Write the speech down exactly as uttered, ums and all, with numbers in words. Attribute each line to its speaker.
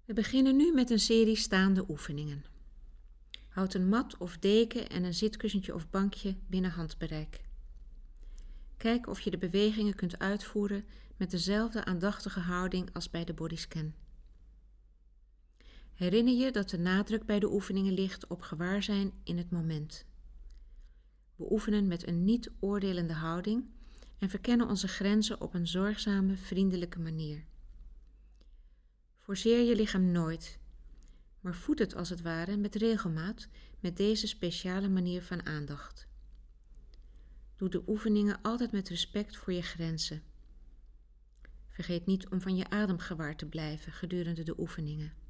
Speaker 1: We beginnen nu met een serie staande oefeningen. Houd een mat of deken en een zitkussentje of bankje binnen handbereik. Kijk of je de bewegingen kunt uitvoeren met dezelfde aandachtige houding als bij de bodyscan. Herinner je dat de nadruk bij de oefeningen ligt op gewaarzijn in het moment. We oefenen met een niet-oordelende houding en verkennen onze grenzen op een zorgzame, vriendelijke manier. Forceer je lichaam nooit, maar voed het als het ware met regelmaat met deze speciale manier van aandacht. Doe de oefeningen altijd met respect voor je grenzen. Vergeet niet om van je adem gewaar te blijven gedurende de oefeningen.